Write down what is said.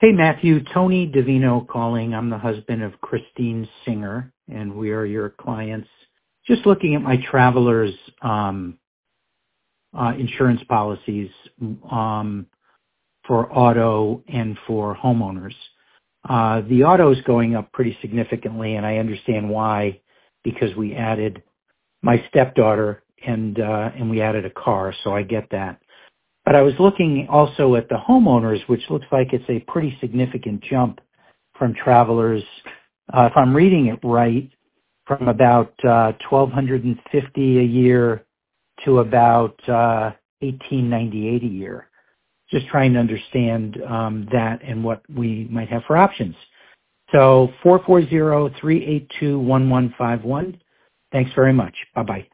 Hey, Matthew. Tony Davino calling. I'm the husband of Christine Singer, and we are your clients. Just looking at my travelers' insurance policies for auto and for homeowners. The auto is going up pretty significantly, and I understand why, because we added my stepdaughter and we added a car, so I get that. But I was looking also at the homeowners, which looks like it's a pretty significant jump from travelers, if I'm reading it right, from about $1,250 a year to about $1,898 a year. Just trying to understand that and what we might have for options. So 440-382-1151. Thanks very much. Bye-bye.